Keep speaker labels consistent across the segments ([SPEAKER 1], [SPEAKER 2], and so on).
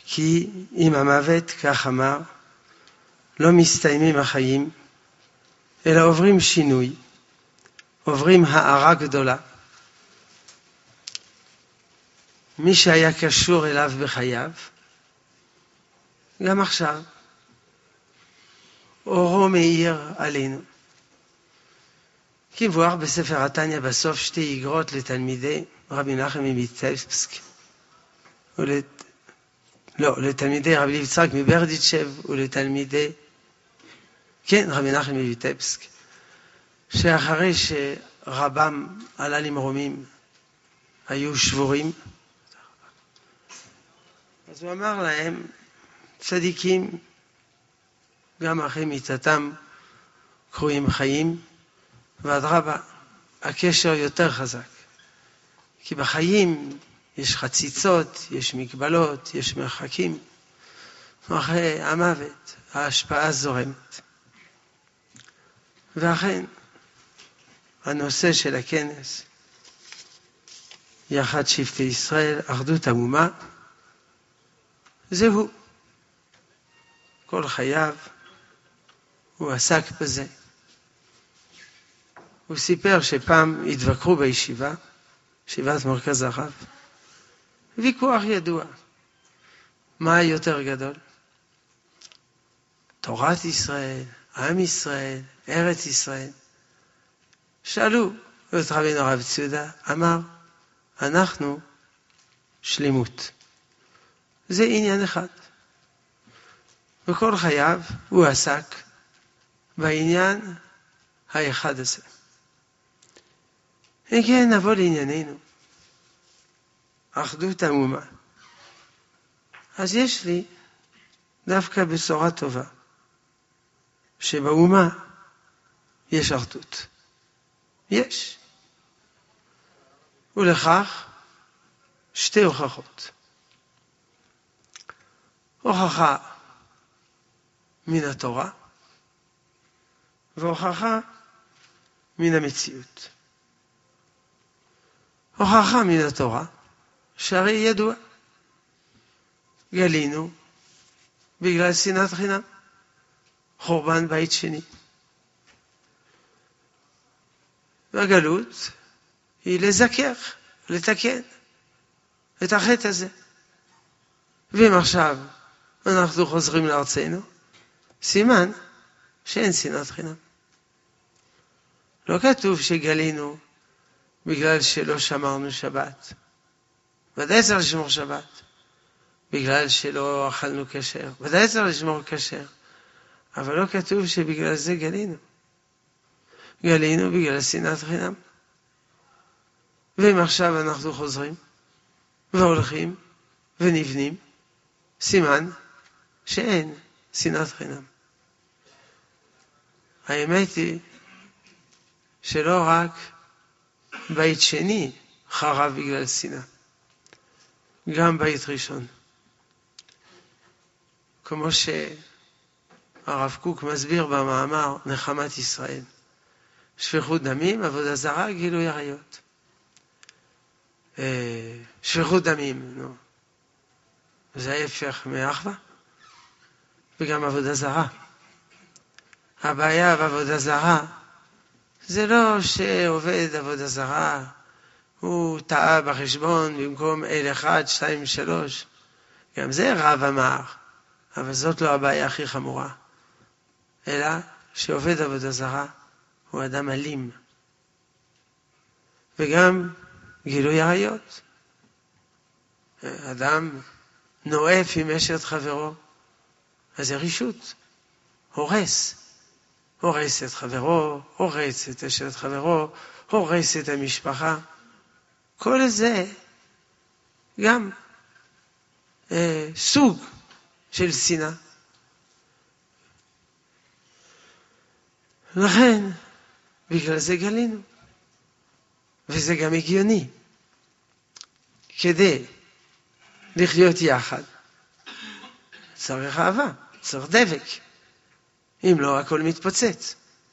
[SPEAKER 1] כי עם המוות, כך אמר, לא מסתיימים החיים, אלא עוברים שינוי, עוברים הארה גדולה. מי שהיה קשור אליו בחייו, גם עכשיו, אורו מאיר עלינו. כמבואר בספר התניא בסוף שתי איגרות לתלמידי רבי מנחם מויטבסק, לתלמידי רבי יצחק מברדיצ'ב ולתלמידי, רבי מנחם מויטבסק, שאחרי שרבם עלה למרומים היו שבורים, אז הוא אמר להם, צדיקים, גם אחרי מיתתם קרויים חיים, ואדרבה, הקשר יותר חזק. כי בחיים יש חציצות, יש מגבלות, יש מרחקים. אחרי המוות, ההשפעה זורמת. ואכן, הנושא של הכנס, יחד שבטי ישראל, אחדות האומה, זהו. כל חייו הוא עסק בזה. הוא סיפר שפעם התווכחו בישיבה, ישיבת מרכז הרב, ויכוח ידוע. מה יותר גדול? תורת ישראל, עם ישראל, ארץ ישראל. שאלו את רבינו הרב ציודה, אמר, אנחנו שלמות. זה עניין אחד. וכל חייו הוא עסק בעניין האחד הזה. אם כן, נבוא לענייננו. אחדות האומה. אז יש לי דווקא בשורה טובה, שבאומה יש אחדות. יש. ולכך שתי הוכחות. הוכחה מן התורה, והוכחה מן המציאות. הוכחה מן התורה, שהרי ידוע, גלינו בגלל שנאת חינם, חורבן בית שני. והגלות היא לזכך, לתקן את החטא הזה. ואם עכשיו אנחנו חוזרים לארצנו, סימן שאין שנאת חינם. לא כתוב שגלינו בגלל שלא שמרנו שבת. ודאי צריך לשמור שבת. בגלל שלא אכלנו כשר. ודאי צריך לשמור כשר. אבל לא כתוב שבגלל זה גלינו. גלינו בגלל שנאת חינם. ואם עכשיו אנחנו חוזרים והולכים ונבנים, סימן שאין שנאת חינם. האמת היא שלא רק בית שני חרב בגלל שנאה, גם בית ראשון. כמו שהרב קוק מסביר במאמר נחמת ישראל, שפיכות דמים, עבודה זרה, גילוי עריות. שפיכות דמים, נו. זה ההפך מאחווה, וגם עבודה זרה. הבעיה בעבודה זרה, זה לא שעובד עבודה זרה, הוא טעה בחשבון במקום 1, 2, 3. גם זה רב אמר, אבל זאת לא הבעיה הכי חמורה. אלא שעובד עבודה זרה הוא אדם אלים. וגם גילוי עריות. אדם נואף עם אשת חברו, אז זה רישות. הורס. הורס את חברו, הורס את אשת חברו, הורס את המשפחה. כל זה גם סוג של שנאה. לכן, בגלל זה גלינו. וזה גם הגיוני. כדי לחיות יחד, צריך אהבה, צריך דבק. אם לא, הכל מתפוצץ.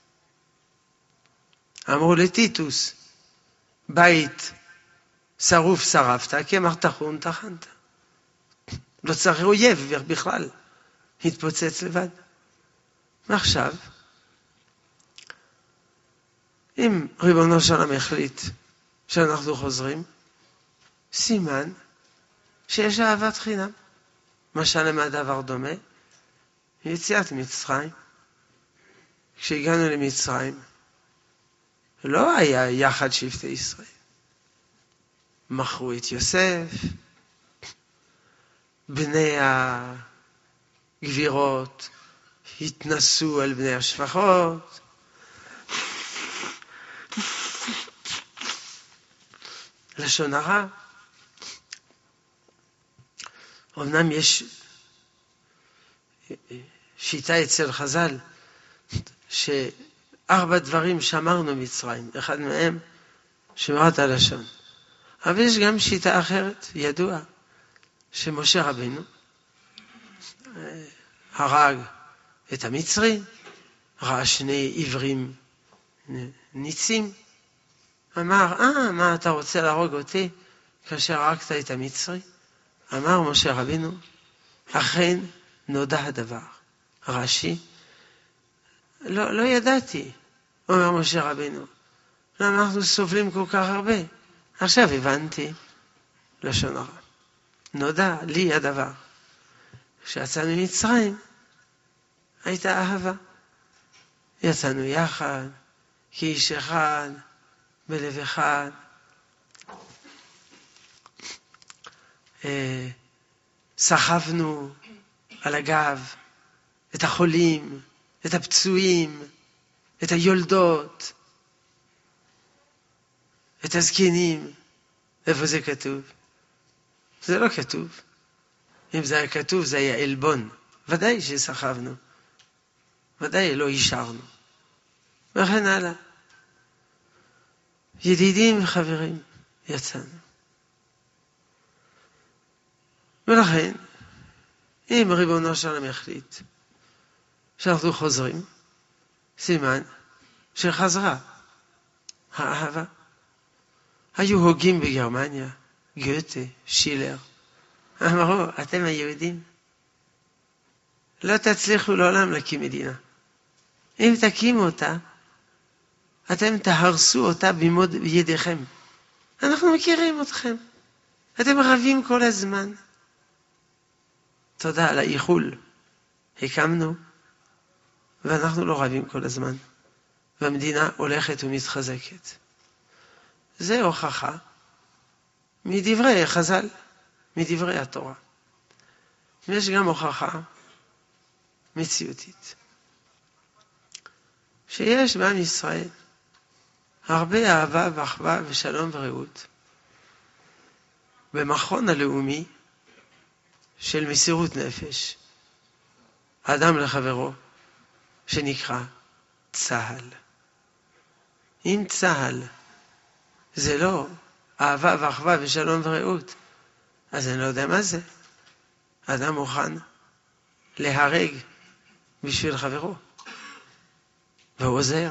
[SPEAKER 1] אמרו לטיטוס, בית שרוף שרפת, כמר תחון תחנת. לא צריך אויב בכלל. התפוצץ לבד. ועכשיו, אם ריבונו של עולם החליט שאנחנו חוזרים, סימן שיש אהבת חינם. משל למה דבר דומה? יציאת מצרים. כשהגענו למצרים, לא היה יחד שבטי ישראל. מכרו את יוסף, בני הגבירות התנסו על בני השפחות, לשון הרע. אמנם יש שיטה אצל חז"ל, שארבע דברים שמרנו מצרים, אחד מהם שמירת הלשון. אבל יש גם שיטה אחרת, ידוע, שמשה רבינו הרג את המצרי, ראה שני עברים ניצים, אמר, מה אתה רוצה להרוג אותי כאשר הרגת את המצרי? אמר משה רבינו, אכן נודע הדבר. רש"י, לא ידעתי, אומר משה רבינו, למה אנחנו סובלים כל כך הרבה? עכשיו הבנתי, לשון הרע. נודע לי הדבר. כשיצאנו ממצרים, הייתה אהבה. יצאנו יחד, כאיש אחד, בלב אחד. סחבנו על הגב את החולים, את הפצועים, את היולדות, את הזקנים. איפה זה כתוב? זה לא כתוב. אם זה היה כתוב, זה היה אלבון. ודאי שסחבנו. ודאי לא אישרנו. וכן הלאה. ידידים וחברים, יצאנו. ולכן, אם ריבונו של עולם יחליט שאנחנו חוזרים, סימן שחזרה האהבה. היו הוגים בגרמניה, גוטה, שילר, אמרו, אתם היהודים, לא תצליחו לעולם להקים מדינה. אם תקימו אותה, אתם תהרסו אותה במוד ידיכם. אנחנו מכירים אתכם. אתם רבים כל הזמן. תודה על האיחול. הקמנו, ואנחנו לא רבים כל הזמן. והמדינה הולכת ומתחזקת. זה הוכחה מדברי חז"ל, מדברי התורה. ויש גם הוכחה מציאותית. שיש בעם ישראל הרבה אהבה ואחווה ושלום ורעות. במכון הלאומי של מסירות נפש, אדם לחברו, שנקרא צה"ל. אם צה"ל זה לא אהבה ואחווה ושלום ורעות, אז אני לא יודע מה זה. אדם מוכן להרג בשביל חברו, והוא עוזר.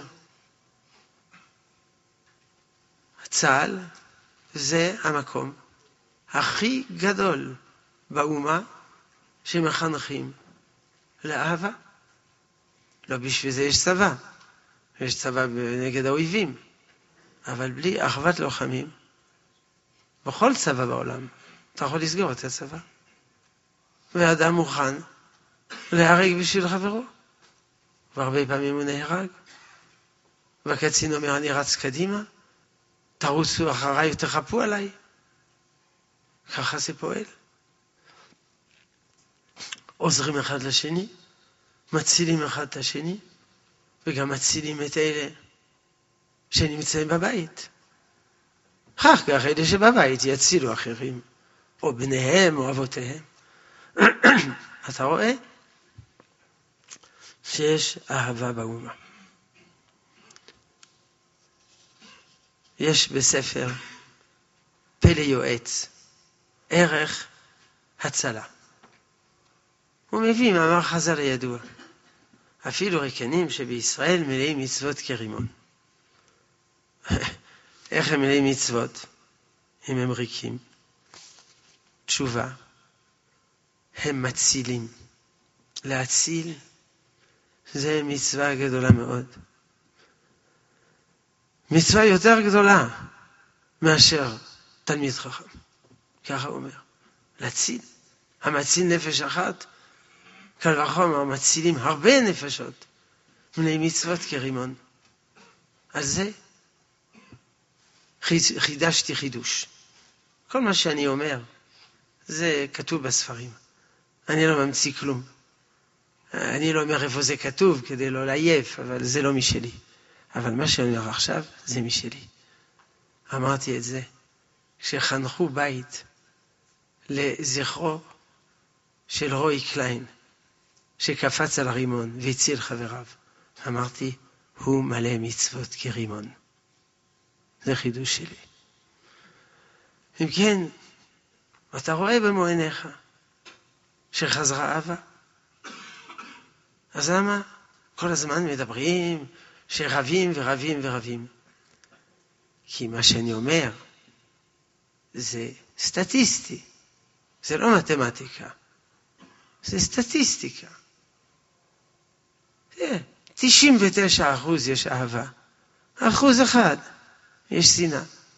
[SPEAKER 1] צה"ל זה המקום הכי גדול באומה שמחנכים לאהבה. לא בשביל זה יש צבא. יש צבא נגד האויבים. אבל בלי אחוות לוחמים, בכל צבא בעולם, אתה יכול לסגור את הצבא. ואדם מוכן להרג בשביל חברו. והרבה פעמים הוא נהרג. והקצין אומר, אני רץ קדימה, תרוצו אחריי ותחפו עליי. ככה זה פועל. עוזרים אחד לשני, מצילים אחד את השני, וגם מצילים את אלה שנמצאים בבית. כך אלה שבבית יצילו אחרים, או בניהם או אבותיהם. אתה רואה שיש אהבה באומה. יש בספר פלא יועץ ערך הצלה. הוא מביא מאמר חז"ל הידוע. אפילו ריקנים שבישראל מלאים מצוות כרימון. איך הם מלאים מצוות? אם הם ריקים. תשובה. הם מצילים. להציל זה מצווה גדולה מאוד. מצווה יותר גדולה מאשר תלמיד חכם. ככה הוא אומר. להציל. המציל נפש אחת, קל וחומר מצילים הרבה נפשות. בני מצוות כרימון. על זה חידשתי חידוש. כל מה שאני אומר, זה כתוב בספרים. אני לא ממציא כלום. אני לא אומר איפה זה כתוב כדי לא לעייף, אבל זה לא משלי. אבל מה שאני אומר עכשיו, זה משלי. אמרתי את זה, כשחנכו בית לזכרו של רוי קליין, שקפץ על הרימון והציל חבריו. אמרתי, הוא מלא מצוות כרימון. זה חידוש שלי. אם כן, אתה רואה במו עיניך שחזרה אהבה. אז למה כל הזמן מדברים שרבים ורבים ורבים? כי מה שאני אומר זה סטטיסטי. זה לא מתמטיקה. זה סטטיסטיקה. 99% יש אהבה. 1% יש שנאה.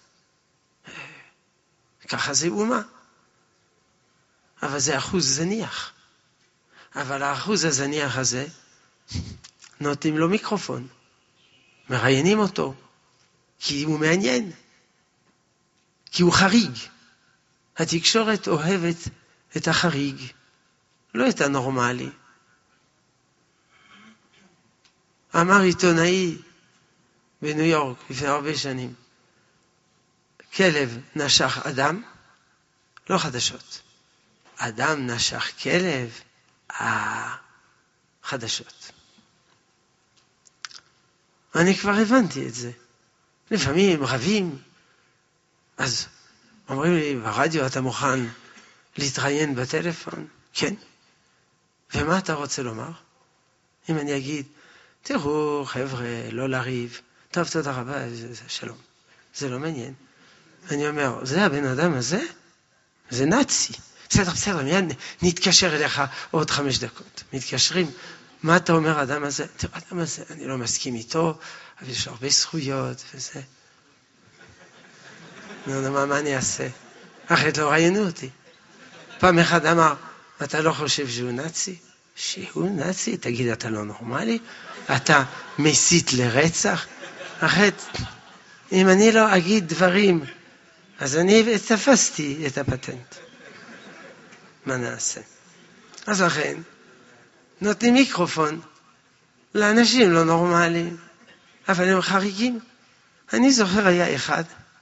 [SPEAKER 1] ככה זה אומה. אבל זה אחוז זניח. אבל האחוז הזניח הזה, נותנים לו מיקרופון. מראיינים אותו. כי הוא מעניין. כי הוא חריג. התקשורת אוהבת את החריג. לא את הנורמלי. אמר עיתונאי בניו יורק לפני הרבה שנים, כלב נשך אדם, לא חדשות. אדם נשך כלב, חדשות. אני כבר הבנתי את זה. לפעמים רבים, אז אומרים לי, ברדיו אתה מוכן להתראיין בטלפון? כן. ומה אתה רוצה לומר? אם אני אגיד, תראו חבר'ה, לא לריב, טוב, תודה רבה, שלום. זה לא מעניין. אני אומר, זה הבן אדם הזה? זה נאצי. בסדר, מיד נתקשר אליך עוד 5 דקות. מתקשרים, מה אתה אומר האדם הזה? תראו, האדם הזה, אני לא מסכים איתו, אבל יש הרבה זכויות וזה. מה אני אעשה? אחרת לא ראיינו אותי. פעם אחד אמר, אתה לא חושב שהוא נאצי? שהוא נאצי? תגיד, אתה לא נורמלי? אתה מסית לרצח? אחרת, אם אני לא אגיד דברים, אז אני תפסתי את הפטנט. מה נעשה? אז לכן, נותנים מיקרופון לאנשים לא נורמליים, אבל הם חריגים. אני זוכר היה אחד,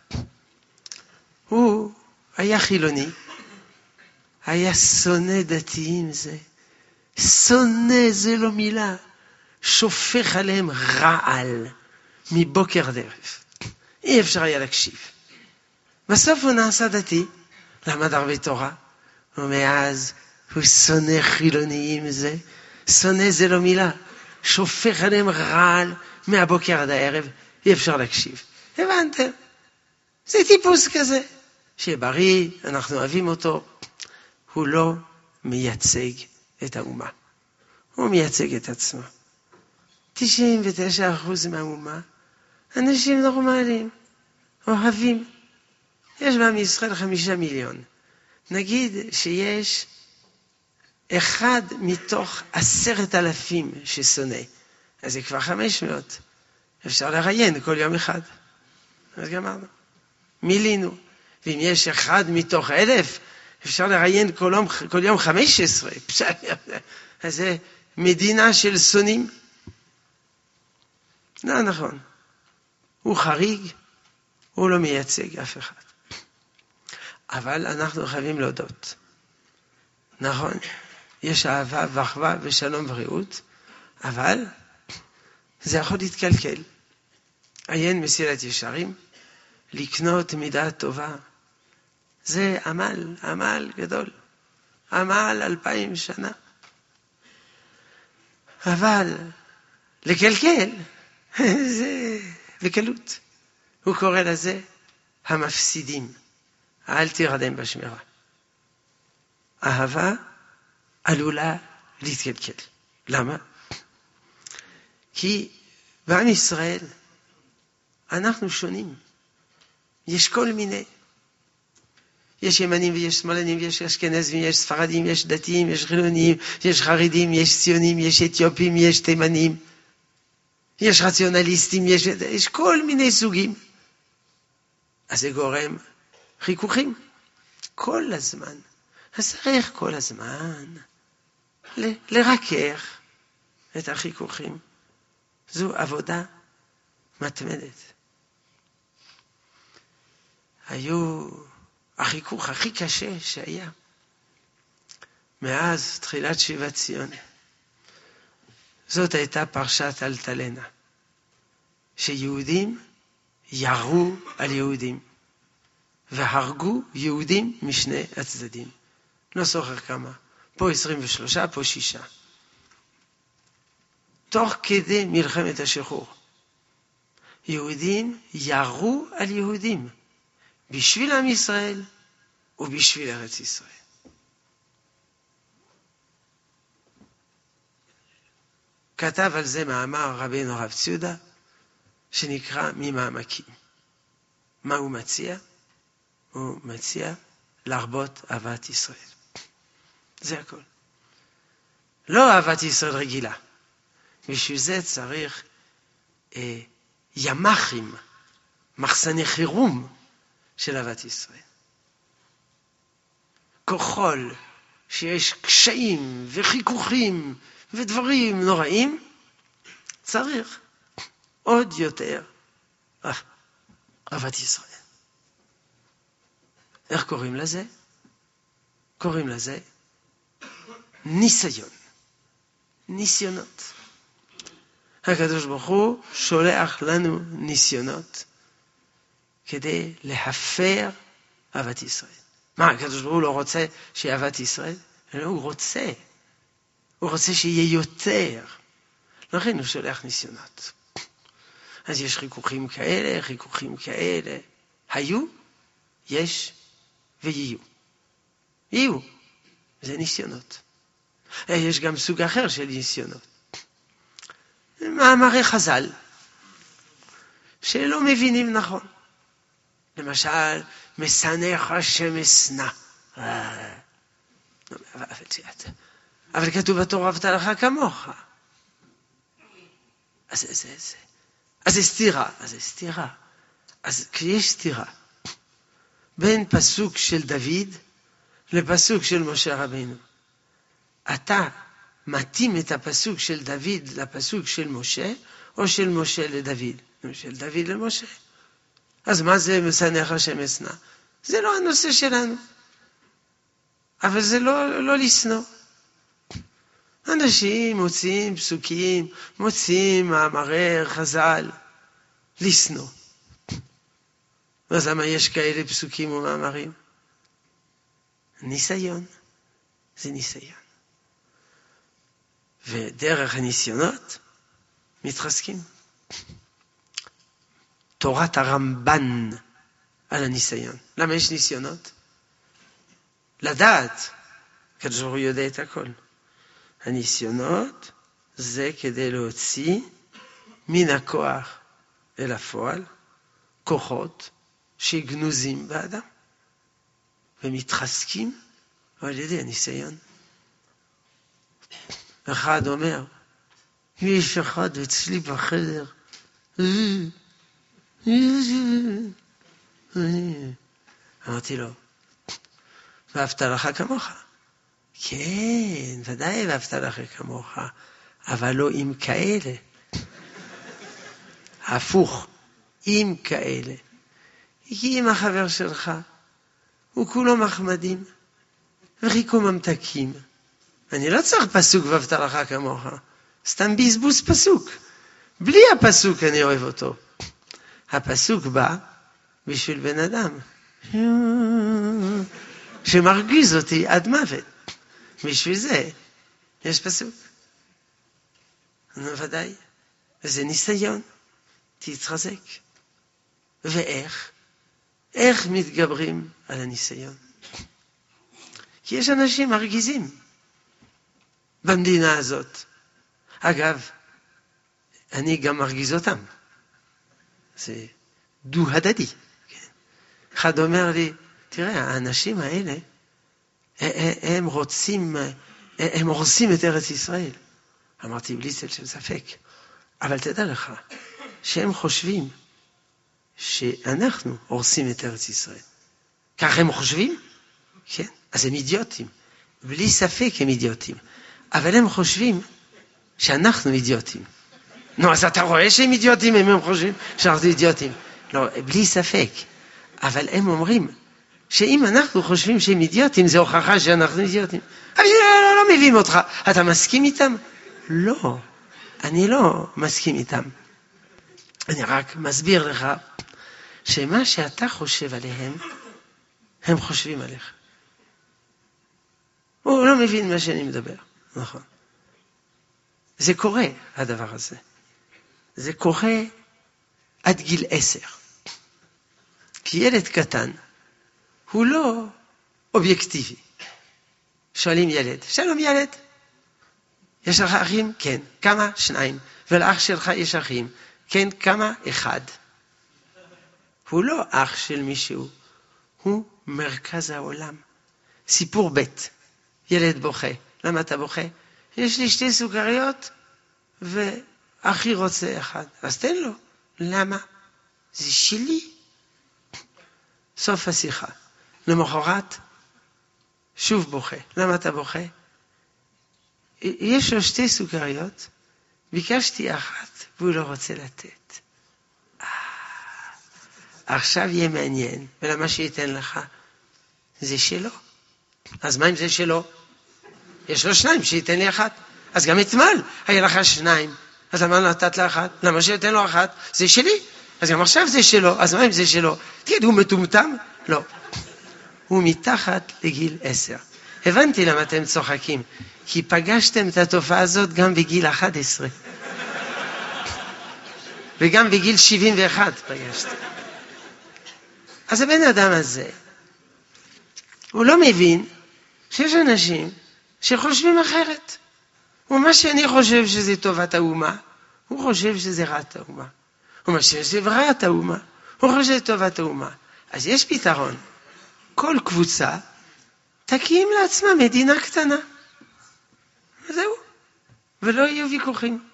[SPEAKER 1] הוא היה חילוני, היה שונא דתיים זה. שונא זה לא מילה. שופך עליהם רעל מבוקר עד ערב. אי אפשר היה להקשיב. בסוף הוא נעשה דתי, למד הרבה תורה, ומאז הוא שונא חילוניים זה. שונא זה לא מילה. שופך עליהם רעל מהבוקר עד הערב, אי אפשר להקשיב. הבנתם? זה טיפוס כזה, שבריא, אנחנו אוהבים אותו. הוא לא מייצג את האומה. הוא מייצג את עצמו. 99% מהאומה, אנשים נורמליים, אוהבים. יש בעם ישראל 5 מיליון. נגיד שיש 1 מתוך 10,000 ששונא. אז זה כבר 500. אפשר לראיין כל יום אחד. אז גמרנו. מילינו. ואם יש 1 מתוך 1,000, אפשר לראיין כל יום 15. אז זה מדינה של שונאים. לא נכון. הוא חריג, הוא לא מייצג אף אחד. אבל אנחנו חייבים להודות. נכון, יש אהבה ואחווה ושלום ורעות, אבל זה יכול להתקלקל. עיין מסילת ישרים, לקנות מידה טובה. זה עמל גדול. עמל 2000 שנה. אבל לקלקל, זה בקלות. הוא קורא לזה המפסידים. אל תירדם בשמירה. אהבה עלולה להתקלקל. למה? כי בעם ישראל אנחנו שונים. יש כל מיני. יש ימנים ויש שמאלנים, יש אשכנזים, יש ספרדים, יש דתיים, יש חילונים, יש חרדים, יש ציונים, יש אתיופים, יש תימנים, יש רציונליסטים, יש כל מיני סוגים. אז זה גורם חיכוכים כל הזמן. אז צריך כל הזמן לרכך את החיכוכים. זו עבודה מתמדת. החיכוך הכי קשה שהיה מאז תחילת שיבת ציון. זאת הייתה פרשת אלטלנה, שיהודים ירו על יהודים והרגו יהודים משני הצדדים. לא זוכר כמה, פה 23, פה 6. תוך כדי מלחמת השחרור. יהודים ירו על יהודים בשביל עם ישראל ובשביל ארץ ישראל. כתב על זה מאמר רבינו הרב ציודה, שנקרא ממעמקים. מה הוא מציע? הוא מציע להרבות אהבת ישראל. זה הכל. לא אהבת ישראל רגילה. בשביל זה צריך ימחים, מחסני חירום של אהבת ישראל. ככל שיש קשיים וחיכוכים ודברים נוראים, צריך עוד יותר אהבת ישראל. איך קוראים לזה? קוראים לזה ניסיון. ניסיונות. הקדוש ברוך הוא שולח לנו ניסיונות כדי להפר אהבת ישראל. מה, הקדוש ברוך הוא לא רוצה שיהיה אהבת ישראל? לא, הוא רוצה. הוא רוצה שיהיה יותר. לכן הוא שולח ניסיונות. אז יש חיכוכים כאלה, חיכוכים כאלה. היו, יש ויהיו. יהיו. זה ניסיונות. יש גם סוג אחר של ניסיונות. מאמרי חז"ל, שלא מבינים נכון. למשל, משנאך השם אשנא. אבל כתוב בתורה ואהבת לך כמוך. אז זה סתירה. אז כשיש סתירה בין פסוק של דוד לפסוק של משה רבינו, אתה מתאים את הפסוק של דוד לפסוק של משה, או של משה לדוד? של דוד למשה. אז מה זה משנאך השם אשנא? זה לא הנושא שלנו. אבל זה לא לשנוא. אנשים מוצאים פסוקים, מוצאים מאמרי חז"ל, לשנוא. אז למה יש כאלה פסוקים ומאמרים? ניסיון. זה ניסיון. ודרך הניסיונות מתחזקים. תורת הרמב"ן על הניסיון. למה יש ניסיונות? לדעת. הקדוש ברוך הוא יודע את הכל. הניסיונות זה כדי להוציא מן הכוח אל הפועל כוחות שגנוזים באדם ומתחזקים על ידי הניסיון. אחד אומר, יש אחד אצלי בחדר, אמרתי לו, ואהבת לך כמוך. כן, ודאי ואהבת לך כמוך, אבל לא עם כאלה. הפוך, עם כאלה. כי אם החבר שלך, הוא כולו מחמדים, וחיקו ממתקים. אני לא צריך פסוק ואהבת לך כמוך, סתם בזבוז פסוק. בלי הפסוק אני אוהב אותו. הפסוק בא בשביל בן אדם, שמרגיז אותי עד מוות. בשביל זה יש פסוק. ודאי, זה ניסיון. תתחזק. ואיך? איך מתגברים על הניסיון? כי יש אנשים מרגיזים. במדינה הזאת. אגב, אני גם מרגיז אותם. זה דו-הדדי. כן? אחד אומר לי, תראה, האנשים האלה, הם הורסים את ארץ ישראל. אמרתי, בלי צל של ספק. אבל תדע לך, שהם חושבים שאנחנו הורסים את ארץ ישראל. כך הם חושבים? כן? אז הם אידיוטים. בלי ספק הם אידיוטים. אבל הם חושבים שאנחנו אידיוטים. נו, אז אתה רואה שהם אידיוטים, הם חושבים שאנחנו אידיוטים. לא, בלי ספק. אבל הם אומרים שאם אנחנו חושבים שהם אידיוטים, זה הוכחה שאנחנו אידיוטים. אבל לא מבין אותך. אתה מסכים איתם? לא. אני לא מסכים איתם. אני רק מסביר לך שמה שאתה חושב עליהם, הם חושבים עליך. הוא לא מבין מה שאני מדבר. נכון. זה קורה, הדבר הזה. זה קורה עד גיל 10. כי ילד קטן הוא לא אובייקטיבי. שואלים ילד, שלום ילד, יש לך אחים? כן. כמה? 2. ולאח שלך יש אחים? כן. כמה? 1. הוא לא אח של מישהו, הוא מרכז העולם. סיפור ב' ילד בוכה. למה אתה בוכה? יש לי 2 סוכריות ואחי רוצה 1. אז תן לו. למה? זה שלי. סוף השיחה. למחרת שוב בוכה. למה אתה בוכה? יש לו 2 סוכריות, ביקשתי 1 והוא לא רוצה לתת. עכשיו יהיה מעניין, ולמה שייתן לך? זה שלו. אז מה אם זה שלו? יש לו 2 שייתן לי 1. אז גם אתמול היה לך 2. אז למה נתת לה 1? למה שייתן לו 1? זה שלי. אז גם עכשיו זה שלו. אז מה אם זה שלו? תגיד, הוא מטומטם? לא. הוא מתחת לגיל 10. הבנתי למה אתם צוחקים. כי פגשתם את התופעה הזאת גם בגיל 11. וגם בגיל 71 פגשתם. אז הבן אדם הזה, הוא לא מבין שיש אנשים שחושבים אחרת. ומה שאני חושב שזה טובת האומה, הוא חושב שזה רעת האומה. הוא חושב שזה רעת האומה, הוא חושב שזה טובת האומה. אז יש פתרון. כל קבוצה תקים לעצמה מדינה קטנה. וזהו. ולא יהיו ויכוחים.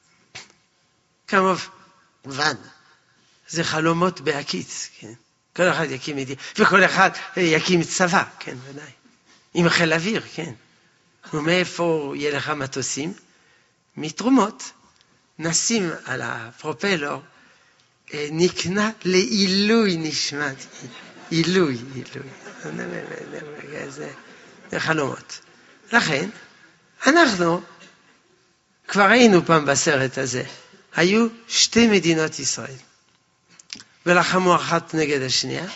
[SPEAKER 1] כמובן, זה חלומות בהקיץ, כן? כל אחד יקים מדינה, וכל אחד יקים צבא, כן, ודאי. עם חיל אוויר, כן. ומאיפה יהיה לך מטוסים? מתרומות. נשים על הפרופלור, נקנה לעילוי נשמת. עילוי. זה חלומות. לכן, אנחנו כבר היינו פעם בסרט הזה. היו 2 מדינות ישראל. ולחמו אחת נגד השנייה.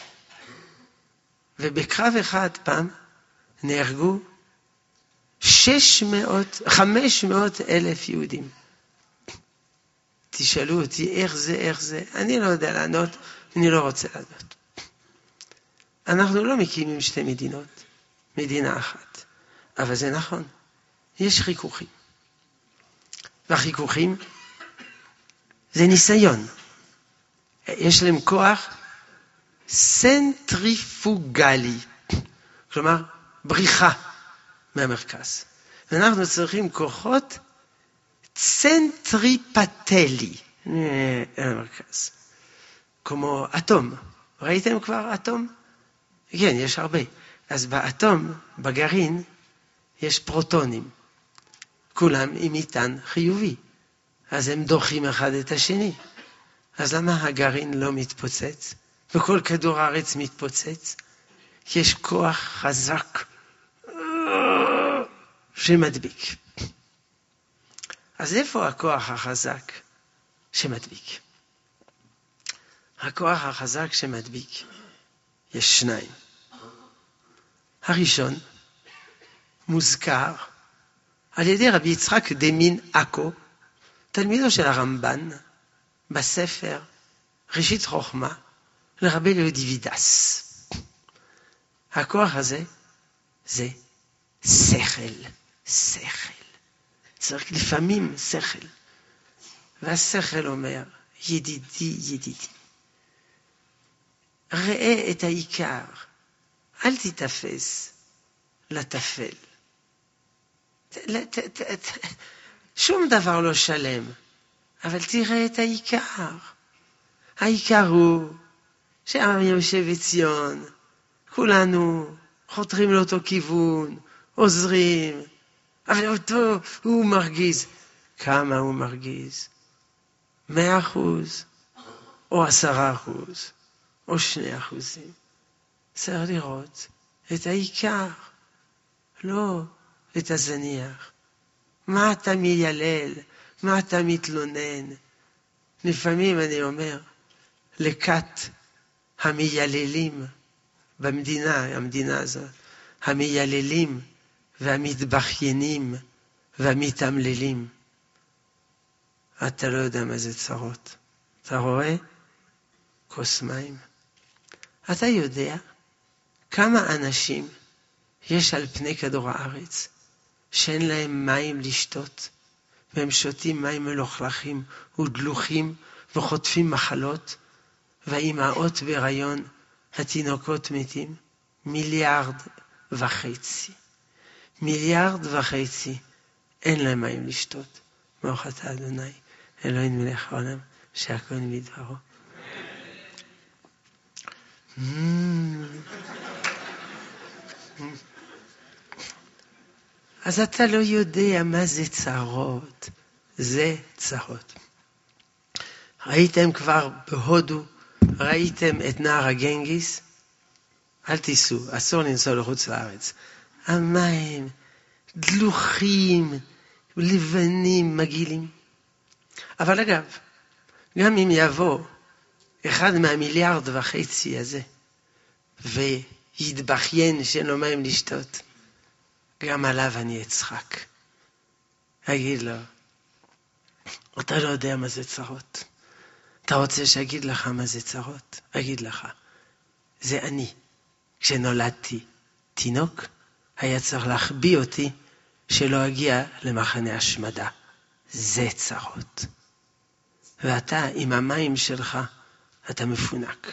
[SPEAKER 1] ובקרב אחד פעם נהרגו 500 אלף יהודים. תשאלו אותי איך זה. אני לא יודע לענות, אני לא רוצה לענות. אנחנו לא מקימים 2 מדינות, מדינה אחת. אבל זה נכון. יש חיכוכים. והחיכוכים זה ניסיון. יש להם כוח סנטריפוגלי. כלומר, בריחה מהמרכז. ואנחנו צריכים כוחות צנטריפטלי מהמרכז. כמו אטום. ראיתם כבר אטום? כן, יש הרבה. אז באטום, בגרעין, יש פרוטונים. כולם עם מטען חיובי. אז הם דוחים אחד את השני. אז למה הגרעין לא מתפוצץ? וכל כדור הארץ מתפוצץ? כי יש כוח חזק שמדביק. אז איפה הכוח החזק שמדביק? הכוח החזק שמדביק, יש 2. הראשון מוזכר על ידי רבי יצחק דמין עכו, תלמידו של הרמב"ן, בספר ראשית חוכמה לרבי ליאודיבידס. הכוח הזה זה שכל. צריך לפעמים שכל. והשכל אומר, ידידי, ידידי, ראה את העיקר, אל תתאפס לטפל. שום דבר לא שלם, אבל תראה את העיקר. העיקר הוא שהעם יושב בציון, כולנו חותרים לאותו כיוון, עוזרים, אבל אותו הוא מרגיז. כמה הוא מרגיז? 100% או 10% או 2%. צריך לראות את העיקר, לא את הזניח. מה אתה מיילל? מה אתה מתלונן? לפעמים אני אומר, לכת המייללים המדינה הזאת, המייללים והמתבחיינים והמתעמללים. אתה לא יודע מה זה צרות. אתה רואה? כוס מים. אתה יודע כמה אנשים יש על פני כדור הארץ שאין להם מים לשתות, והם שותים מים מלוכלכים ודלוחים וחוטפים מחלות, והאימהות בהיריון, התינוקות מתים? 1.5 מיליארד. 1.5 מיליארד אין להם מים לשתות. ברוך אתה אדוני אלוהינו מלך העולם שהכל מדברו. אז אתה לא יודע מה זה צרות. זה צרות. ראיתם כבר בהודו, ראיתם את נהר הגנגיס? אל תיסעו, אסור לנסוע לחוץ לארץ. המים דלוחים, לבנים, מגעילים. אבל אגב, גם אם יבוא 1.5 מיליארד הזה, ויתבכיין שאין לו מים לשתות, גם עליו אני אצחק. אגיד לו, אתה לא יודע מה זה צרות. אתה רוצה שאגיד לך מה זה צרות? אגיד לך, זה אני. כשנולדתי תינוק, היה צריך להחביא אותי שלא אגיע למחנה השמדה. זה צרות. ואתה עם המים שלך, אתה מפונק.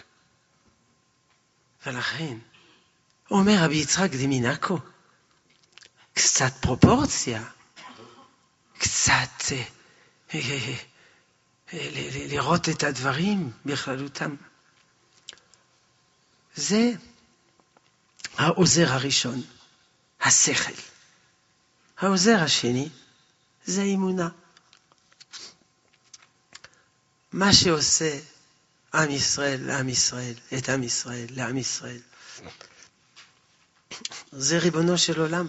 [SPEAKER 1] ולכן, אומר רבי יצחק דמינקו, קצת פרופורציה, קצת לראות את הדברים בכללותם. זה העוזר הראשון, השכל. העוזר השני זה אמונה. מה שעושה עם ישראל לעם ישראל, את עם ישראל לעם ישראל, זה ריבונו של עולם.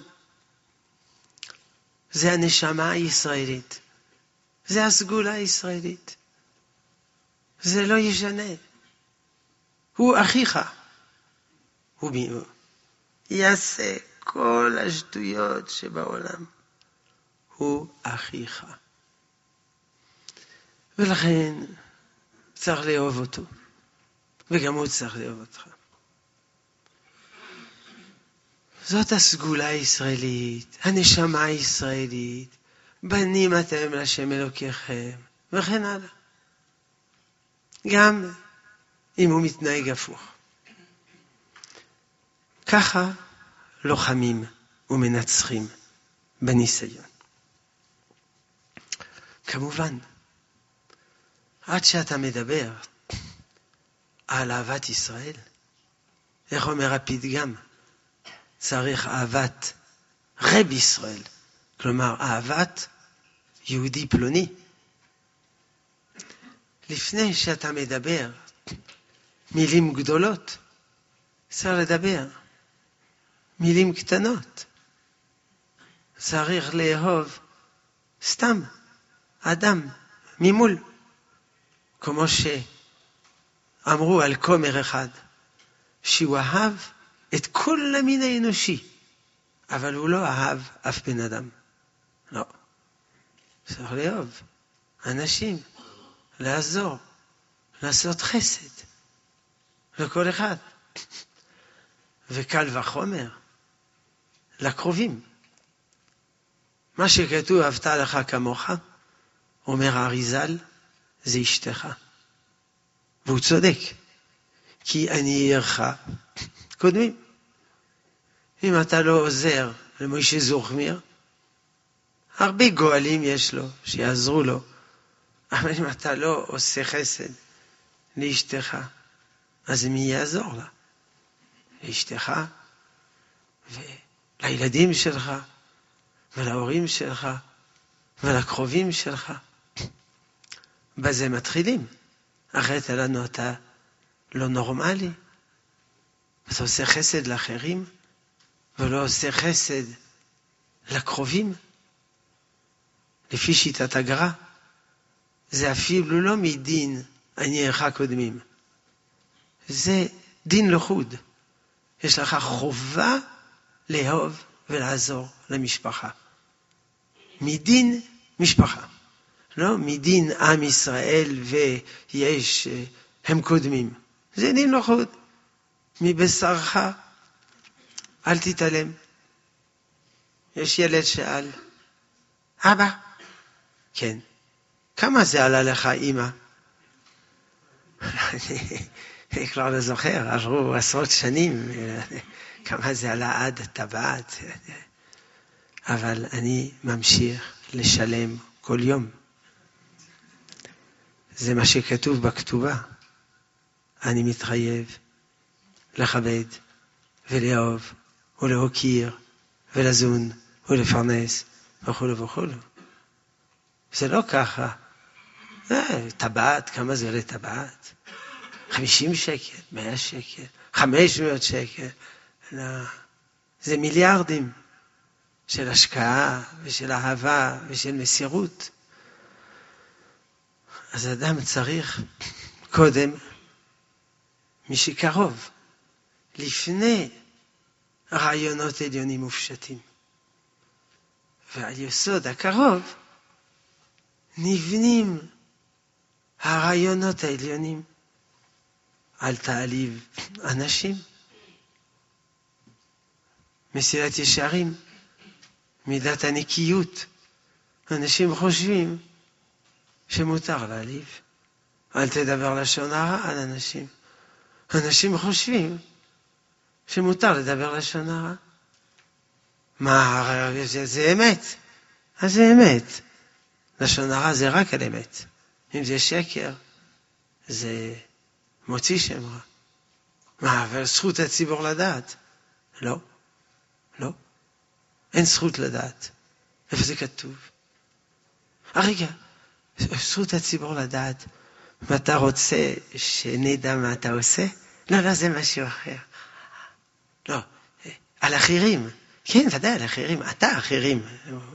[SPEAKER 1] זה הנשמה הישראלית. זה הסגולה הישראלית. זה לא ישנה. הוא אחיך. הוא יעשה כל השטויות שבעולם. הוא אחיך. ולכן צריך לאהוב אותו. וגם הוא צריך לאהוב אותך. זאת הסגולה הישראלית, הנשמה הישראלית. בנים אתם להשם אלוקיכם, וכן הלאה. גם אם הוא מתנהג הפוך. ככה לוחמים ומנצחים בניסיון. כמובן, עד שאתה מדבר על אהבת ישראל, איך אומר הפתגם? צריך אהבת רב ישראל, כלומר אהבת יהודי פלוני. לפני שאתה מדבר מילים גדולות, צריך לדבר מילים קטנות. צריך לאהוב סתם אדם ממול, כמו שאמרו על כומר אחד, שהוא אהב את כל המין האנושי, אבל הוא לא אהב אף בן אדם. לא. צריך לאהוב אנשים, לעזור, לעשות חסד לכל אחד. וקל וחומר לקרובים. מה שכתוב, אהבת לך כמוך, אומר האריז"ל, זה אשתך. והוא צודק, כי אני עירך קודמים. אם אתה לא עוזר למוישה זוכמיר, הרבה גואלים יש לו, שיעזרו לו, אבל אם אתה לא עושה חסד לאשתך, אז מי יעזור לה? לאשתך ולילדים שלך ולהורים שלך ולקרובים שלך. בזה מתחילים. אחרת לנו אתה לא נורמלי. אתה עושה חסד לאחרים ולא עושה חסד לקרובים. לפי שיטת הגר"א, זה אפילו לא מדין אני עירך קודמים. זה דין לחוד. יש לך חובה לאהוב ולעזור למשפחה. מדין משפחה. לא מדין עם ישראל ויש הם קודמים. זה דין לחוד. מבשרך אל תתעלם. יש ילד שאל, אבא, כן, כמה זה עלה לך אמא? אני כבר לא זוכר, עברו עשרות שנים, כמה זה עלה עד טבעת. אבל אני ממשיך לשלם כל יום. זה מה שכתוב בכתובה. אני מתחייב לכבד ולאהוב ולהוקיר ולזון ולפרנס וכו' וכו'. זה לא ככה. טבעת, כמה זה עולה טבעת? 50 שקל, 100 שקל, 500 שקל. לא. זה מיליארדים של השקעה ושל אהבה ושל מסירות. אז אדם צריך קודם מי שקרוב, לפני רעיונות עליונים מופשטים. ועל יסוד הקרוב נבנים הרעיונות העליונים. אל תעליב אנשים. מסילת ישרים, מידת הנקיות. אנשים חושבים שמותר להעליב. אל תדבר לשון הרע על אנשים. אנשים חושבים שמותר לדבר לשון הרע. מה, זה אמת. אז זה אמת. לשון הרע זה רק על אמת. אם זה שקר, זה מוציא שם רע. מה, אבל זכות הציבור לדעת? לא. לא. אין זכות לדעת. איפה זה כתוב? רגע, זכות הציבור לדעת. אם אתה רוצה שנדע מה אתה עושה? לא, לא, זה משהו אחר. לא, על אחרים. כן, ודאי, על אחרים. אתה אחרים.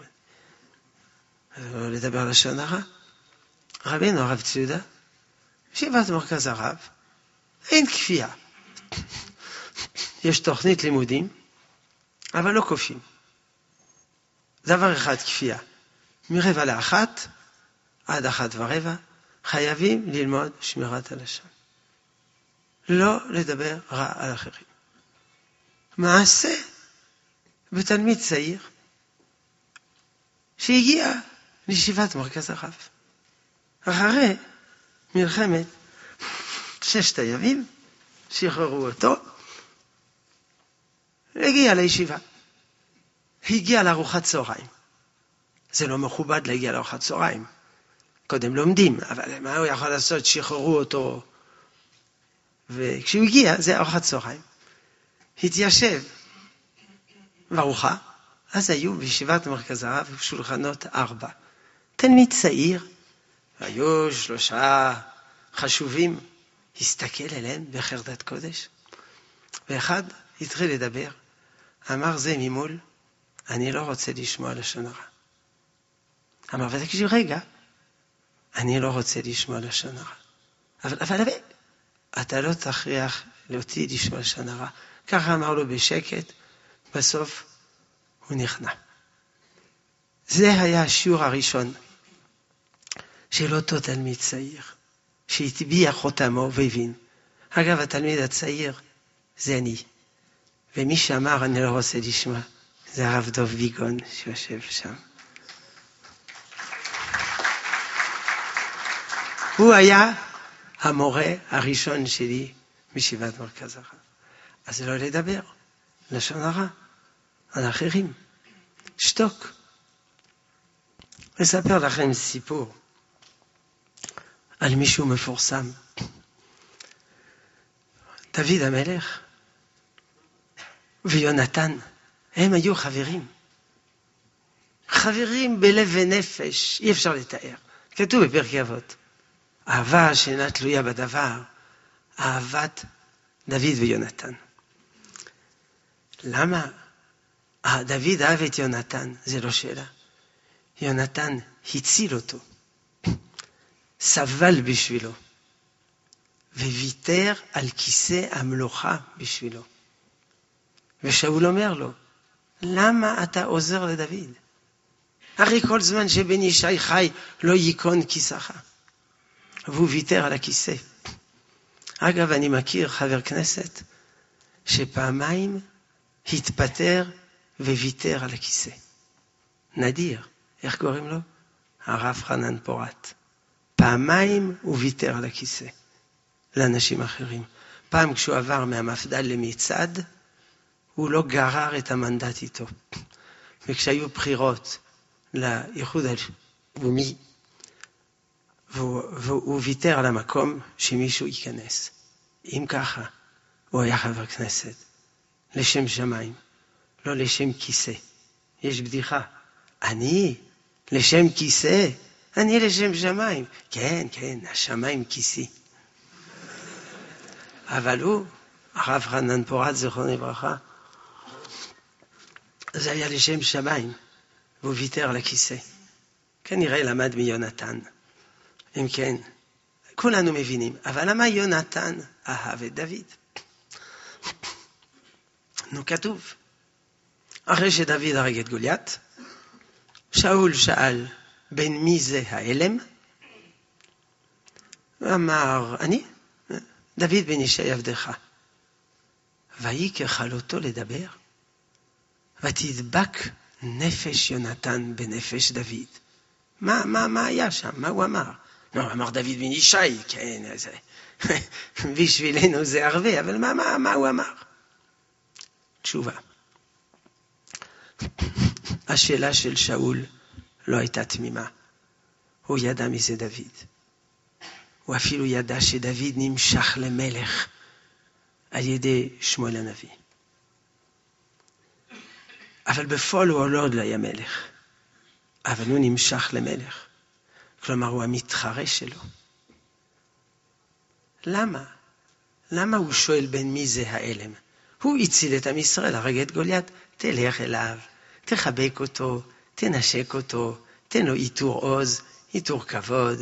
[SPEAKER 1] לא לדבר לשון הרע. רבינו הרב ציודה, ישיבת מרכז הרב, אין כפייה. יש תוכנית לימודים, אבל לא כופים. דבר אחד כפייה. 12:45 עד 13:15 חייבים ללמוד שמירת הלשון. לא לדבר רע על אחרים. מעשה בתלמיד צעיר שהגיע לישיבת מרכז הרב. אחרי מלחמת 6 הימים, שחררו אותו, הגיע לישיבה. הגיע לארוחת צהריים. זה לא מכובד להגיע לארוחת צהריים. קודם לומדים, אבל מה הוא יכול לעשות? שחררו אותו. וכשהוא הגיע, זה ארוחת צהריים. התיישב בארוחה, אז היו בישיבת מרכז הרב שולחנות 4. תלמיד צעיר, היו 3 חשובים, הסתכל אליהם בחרדת קודש. ואחד התחיל לדבר, אמר זה ממול, אני לא רוצה לשמוע לשון הרע. אמר, ותקשיב רגע, אני לא רוצה לשמוע לשון הרע. אבל אתה לא תכריח אותי לשמוע לשון הרע. ככה אמר לו בשקט, בסוף הוא נכנע. זה היה השיעור הראשון של אותו תלמיד צעיר, שהטביע חותמו והבין. אגב, התלמיד הצעיר זה אני. ומי שאמר אני לא רוצה לשמוע, זה הרב דוב ביגון שיושב שם. הוא היה המורה הראשון שלי מישיבת מרכז הרב. אז לא לדבר, לשון הרע, על אחרים. שתוק. אספר לכם סיפור על מישהו מפורסם. דוד המלך ויונתן, הם היו חברים. חברים בלב ונפש, אי אפשר לתאר. כתוב בפרקי אבות. אהבה שאינה תלויה בדבר, אהבת דוד ויונתן. למה דוד אהב את יונתן? זה לא שאלה. יונתן הציל אותו, סבל בשבילו, וויתר על כיסא המלוכה בשבילו. ושאול אומר לו, למה אתה עוזר לדוד? הרי כל זמן שבן ישי חי לא ייכון כיסאך. והוא ויתר על הכיסא. אגב, אני מכיר חבר כנסת שפעמיים התפטר וויתר על הכיסא. נדיר. איך קוראים לו? הרב חנן פורת. פעמיים הוא ויתר על הכיסא לאנשים אחרים. פעם כשהוא עבר מהמפד"ל למצעד, הוא לא גרר את המנדט איתו. וכשהיו בחירות לאיחוד הלאומי, והוא ויתר על המקום שמישהו ייכנס. אם ככה, הוא היה חבר כנסת. לשם שמיים, לא לשם כיסא. יש בדיחה. אני לשם כיסא, אני לשם שמיים. כן, כן, השמיים כיסי. אבל הוא, הרב חנן פורת, זכרונו לברכה, זה היה לשם שמיים, והוא ויתר על הכיסא. כנראה למד מיונתן. אם כן, כולנו מבינים. אבל למה יונתן אהב את דוד? נו, כתוב. אחרי שדוד הרג את גוליית, שאול שאל, בן מי זה האלם? ואמר, אני, דוד בן ישי עבדך. ויהי ככלותו לדבר, ותדבק נפש יונתן בנפש דוד. מה היה שם? מה הוא אמר? לא, אמר דוד בן ישי, כן, זה, בשבילנו זה הרבה, אבל מה הוא אמר? תשובה. השאלה של שאול לא הייתה תמימה. הוא ידע מזה דוד. הוא אפילו ידע שדוד נמשך למלך על ידי שמואל הנביא. אבל בפועל הוא לא עוד לא היה מלך. אבל הוא נמשך למלך. כלומר, הוא המתחרה שלו. למה? למה הוא שואל בין מי זה האלם? הוא הציל את עם ישראל, הרג את גוליית, תלך אליו, תחבק אותו, תנשק אותו, תן לו עיטור עוז, עיטור כבוד,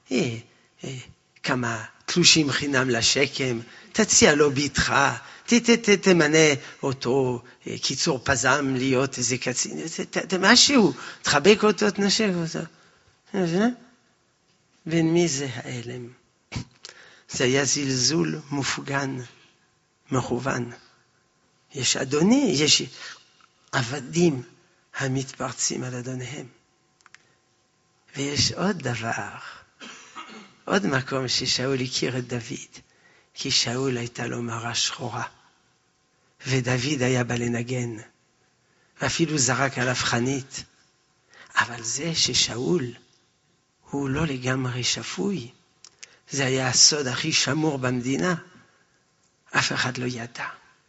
[SPEAKER 1] כמה תלושים חינם לשקם, תציע לו ביתך, תמנה אותו קיצור פזם להיות איזה קצין, משהו, תחבק אותו, תנשק אותו. בין מי זה האלם? זה היה זלזול מופגן, מכוון. יש אדוני, יש עבדים המתפרצים על אדוניהם. ויש עוד דבר, עוד מקום ששאול הכיר את דוד, כי שאול הייתה לו מראה שחורה, ודוד היה בא לנגן, ואפילו זרק עליו חנית. אבל זה ששאול הוא לא לגמרי שפוי, זה היה הסוד הכי שמור במדינה, אף אחד לא ידע.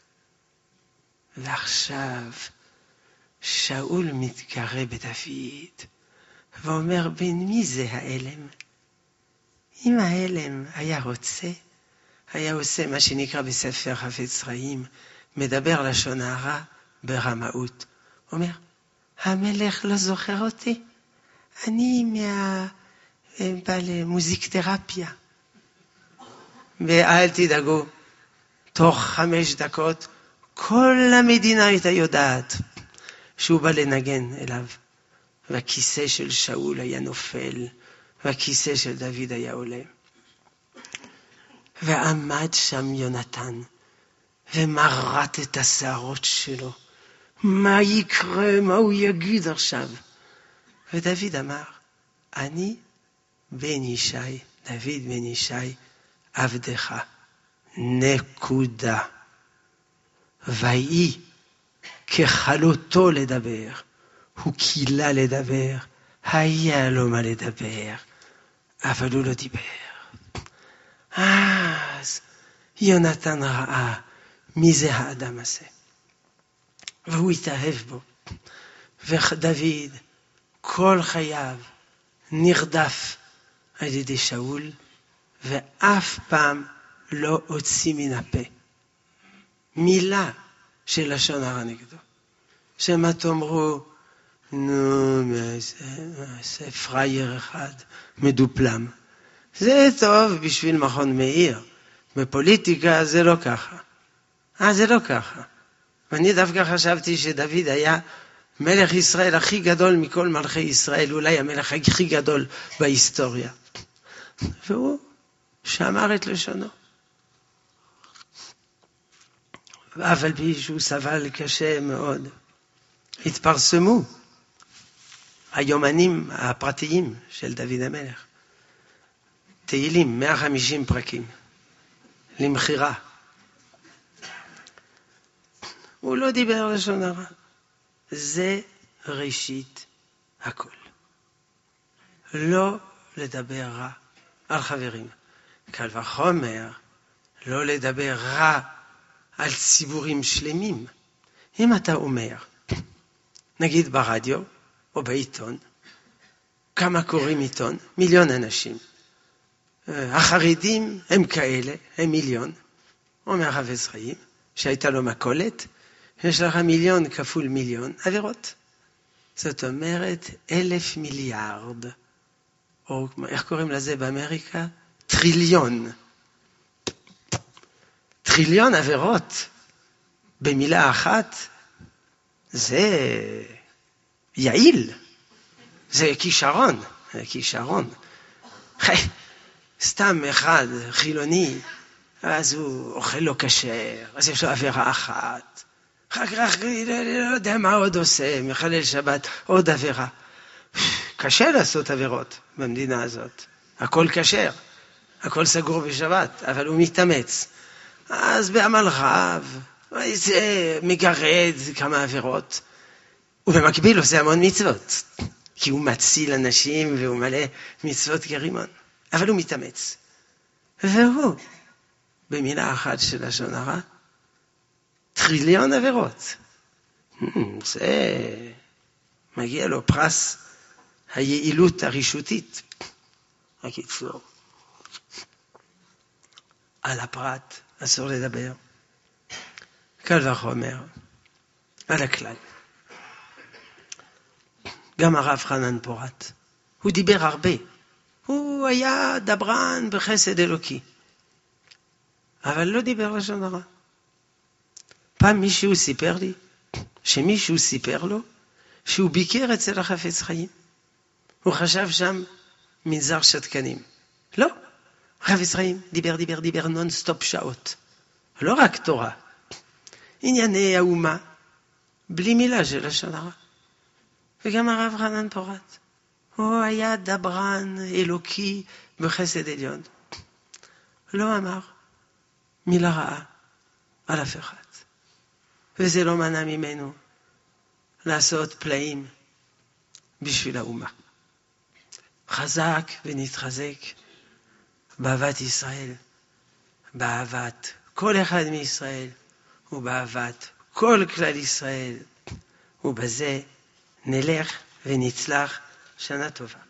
[SPEAKER 1] ועכשיו שאול מתקרא בדוד, ואומר, בין מי זה האלם? אם האלם היה רוצה, היה עושה מה שנקרא בספר חפץ חיים, מדבר לשון הרע ברמאות. אומר, המלך לא זוכר אותי, אני בא למוזיק-תרפיה. ואל תדאגו, תוך 5 דקות, כל המדינה הייתה יודעת שהוא בא לנגן אליו. והכיסא של שאול היה נופל, והכיסא של דוד היה עולה. ועמד שם יונתן, ומרט את השערות שלו. מה יקרה, מה הוא יגיד עכשיו? ודוד אמר, אני בן ישי דוד בן ישי, עבדך, נקודה. ויהי ככלותו לדבר, הוא קילה לדבר, היה לו מה לדבר, אבל הוא לא דיבר. אז יונתן ראה מי זה האדם הזה, והוא התאהב בו. ודוד כל חייו נרדף על ידי שאול, ואף פעם לא הוציא מן הפה מילה של לשון הרע נגדו. שמה תאמרו, נו, זה פרייר אחד מדופלם. זה טוב בשביל מכון מאיר. בפוליטיקה זה לא ככה. זה לא ככה. ואני דווקא חשבתי שדוד היה מלך ישראל הכי גדול מכל מלכי ישראל, אולי המלך הכי גדול בהיסטוריה. והוא שמר את לשונו. אבל בי שהוא סבל קשה מאוד. התפרסמו היומנים הפרטיים של דוד המלך. תהילים, 150 פרקים, למחירה. הוא לא דיבר לשון הרע. זה ראשית הכל. לא לדבר רע על חברים. קל וחומר, לא לדבר רע על ציבורים שלמים. אם אתה אומר, נגיד ברדיו או בעיתון, כמה קוראים עיתון? 1,000,000 אנשים. החרדים הם כאלה, הם 1,000,000. אומר חפץ חיים, שהייתה לו מכולת, יש לך 1,000,000 כפול 1,000,000 עבירות. זאת אומרת 1,000 מיליארד. או איך קוראים לזה באמריקה? טריליון. טריליון עבירות במילה אחת, זה יעיל. זה כישרון. כישרון. סתם אחד חילוני, אז הוא אוכל לא כשר, אז יש לו עבירה אחת. אחר כך לא יודע מה עוד עושה, מחלל שבת, עוד עבירה. קשה לעשות עבירות במדינה הזאת. הכל כשר, הכל סגור בשבת, אבל הוא מתאמץ. אז בעמל רב, זה מגרד כמה עבירות. ובמקביל עושה המון מצוות, כי הוא מציל אנשים והוא מלא מצוות גרימון. אבל הוא מתאמץ. והוא, במילה אחת של לשון הרע, טריליון עבירות. זה מגיע לו פרס היעילות הרישותית. הקיצור. על הפרט אסור לדבר. קל וחומר. על הכלל. גם הרב חנן פורת. הוא דיבר הרבה. הוא היה דברן בחסד אלוקי. אבל לא דיבר לשון הרע. פעם מישהו סיפר לי, שמישהו סיפר לו, שהוא ביקר אצל החפץ חיים. הוא חשב שם מנזר שתקנים. לא. החפץ חיים דיבר נונסטופ שעות. לא רק תורה. ענייני האומה, בלי מילה של לשון הרע. וגם הרב חנן פורת. הוא היה דברן אלוקי בחסד עליון. לא אמר מילה רעה על אף אחד. וזה לא מנע ממנו לעשות פלאים בשביל האומה. חזק ונתחזק באהבת ישראל, באהבת כל אחד מישראל, ובאהבת כל כלל ישראל, ובזה נלך ונצלח שנה טובה.